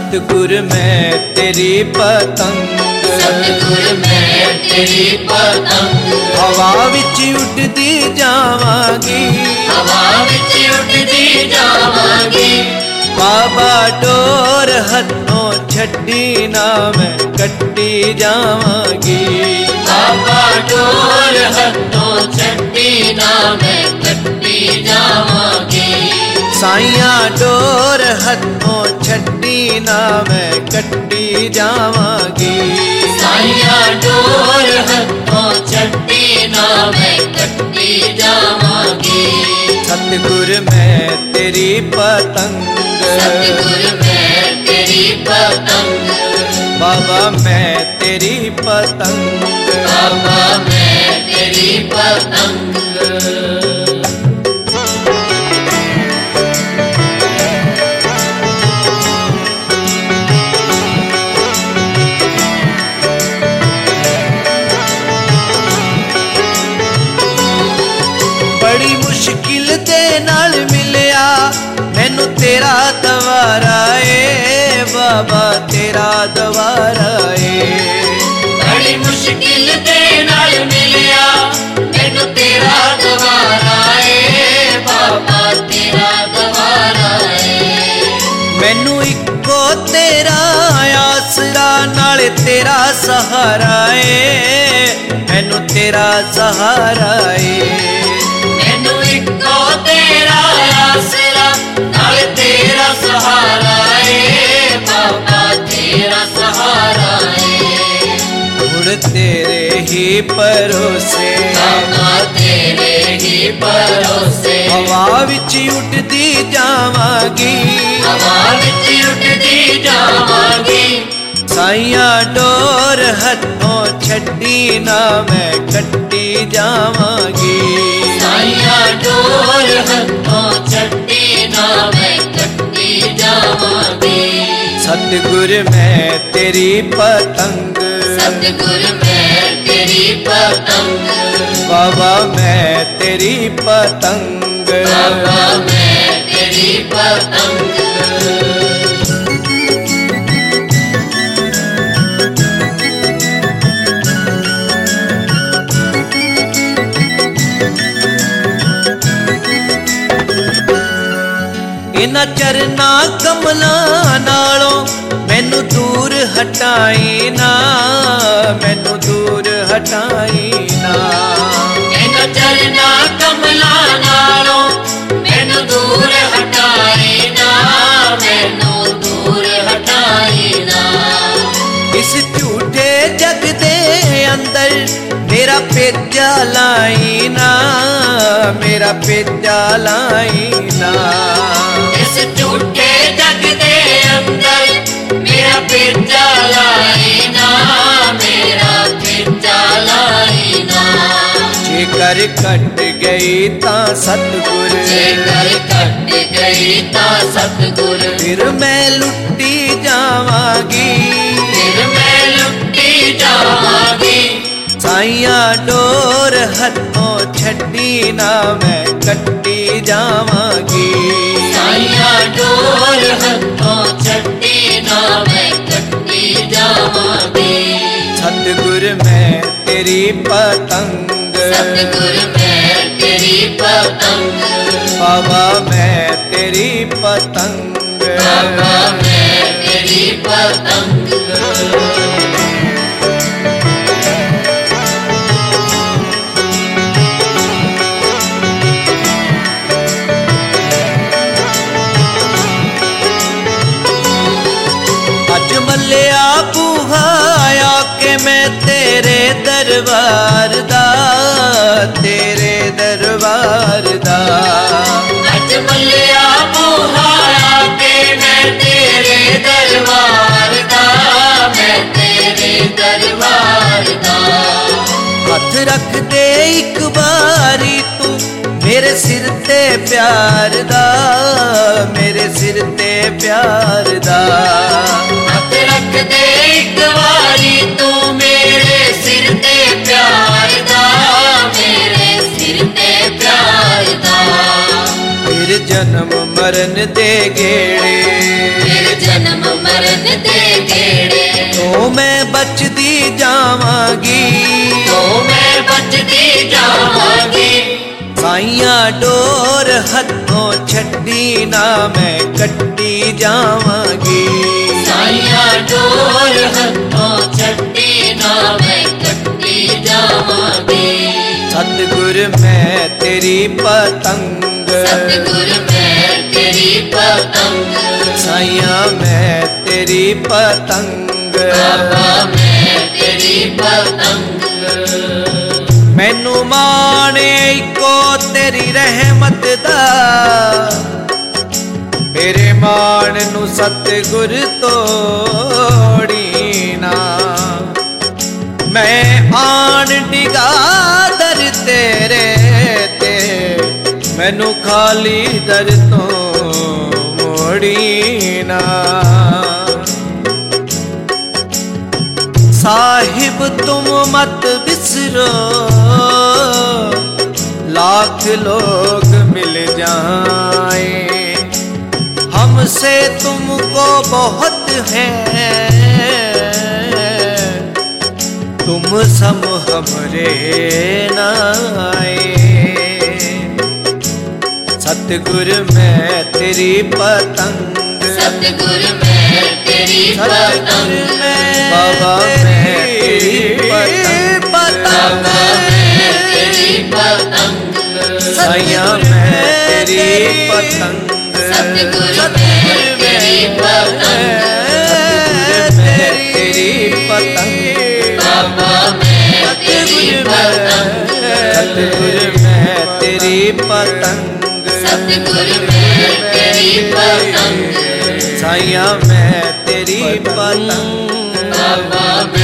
सतगुर मैं तेरी पतंग, सतगुर मैं तेरी पतंग। हवा विच उड़दी जावांगी, हवा विच उड़दी जावांगी। बाबा डोर हथों छड्डी ना मैं कट्टी जावांगी। बाबा डोर हथों छड्डी ना मैं कट्टी जावांगी। साइया डोर हथों छड्डी ना मैं कट्टी जावांगी। साइया डोर हथों छड्डी ना मैं कट्टी जावांगी। सतगुर मैं तेरी पतंग, सतगुर मैं तेरी पतंग। बाबा मैं तेरी पतंग, बाबा मैं तेरी पतंग। बड़ी मुश्किल दे नाल मिलिया मैनू तेरा दवारा ए बाबा, तेरा दवारा ए। बड़ी मुश्किल दे नाल मिलिया मैनू तेरा दवारा ए बाबा, तेरा दवारा ए। मैनू इको तेरा आसरा नाले तेरा सहारा ए, मैनू तेरा सहारा ए। मैनू इको तेरा आसरा नाले तेरा सहारा ए बाबा, तेरा सहारा ए। हुण तेरे ही भरोसे, बाबा तेरे ही भरोसे। हवा विच उड़दी जावांगी, हवा विच उड़दी जावांगी। साइया डोर हथों छड्डी ना मैं कट्टी जावांगी। साइया डोर हथों छड्डी ना मैं कट्टी जावांगी। सतगुर मैं तेरी पतंग, सतगुर मैं तेरी पतंग। बाबा मैं तेरी पतंग, बाबा मैं तेरी पतंग। इन्हां चरना कमला नालों मैनू दूर हटाई ना, मैनू दूर हटाई ना। इन्हां चरना कमला नालों मैनू दूर हटाई ना, मैनू दूर हटाई ना। इस झूठे जग दे अंदर मेरा पेजा लाई ना, मेरा पेजा लाई ना। इस झूठे जग दे अंदर मेरा पेजा लाई ना, मेरा पेजा लाई ना। जेकर कट गई तां सतगुर, जेकर कट गई तां सतगुर। फिर मैं लुटी जावांगी, फिर मैं लुटी जावांगी। साइया डोर हथों छड्डी ना मैं कट्टी जावांगी। साइया डोर हथों छड्डी ना मैं कट्टी जावांगी। सतगुर मैं तेरी पतंग, सतगुर मैं तेरी पतंग। बाबा मैं तेरी पतंग, बाबा मैं तेरी पतंग। अज मल्लिया बूहा आके मैं तेरे दरबार दा, तेरे दरबार दा। अज मल्लिया बूहा आके मैं तेरे दरबार दा, मैं तेरे दरबार दा। हथ रख दे एक बारी तू मेरे सिर ते प्यार दा, मेरे सिर ते प्यार दा। हथ रख दे एक बारी तू मेरे सिर ते प्यार दा, मेरे सिर ते प्यार दा। फिर जन्म मरण दे गेड़े, फिर जन्म मरन दे गेड़े। तो मैं बचदी जावांगी, तो मैं बचदी जावांगी। साइया डोर हथों छड्डी ना मैं कट्टी जावांगी। साइया डोर हथों छड्डी ना मैं कट्टी जावांगी। सतगुर मैं तेरी पतंग, सतगुर मैं तेरी पतंग। साइया मैं तेरी पतंग। बाबा मैं तेरी पतंग। मैनू माने इको तेरी रहमत दा, मेरे मान नू सतगुर तोड़ी ना। मैं आन डिगा दर तेरे ते, मैनू खाली दर तो मोड़ी ना। साहिब तुम मत बिसरो, लाख लोग मिल जाए, हमसे तुमको बहुत है, तुम सम हमरे ना आए। सतगुर मैं तेरी पतंग, सतगुर मैं तेरी पतंग। बाबा मैं तेरी पतंग, बाबा मैं तेरी पतंग। साइया मैं तेरी पतंग। सतगुर मैं तेरी पतंग। मैं तेरी पतंग। बाबा मैं तेरी पतंग। सतगुर मैं तेरी पतंग। सतगुर मैं तेरी पतंग। साइया मैं तेरी पतंग। बाबा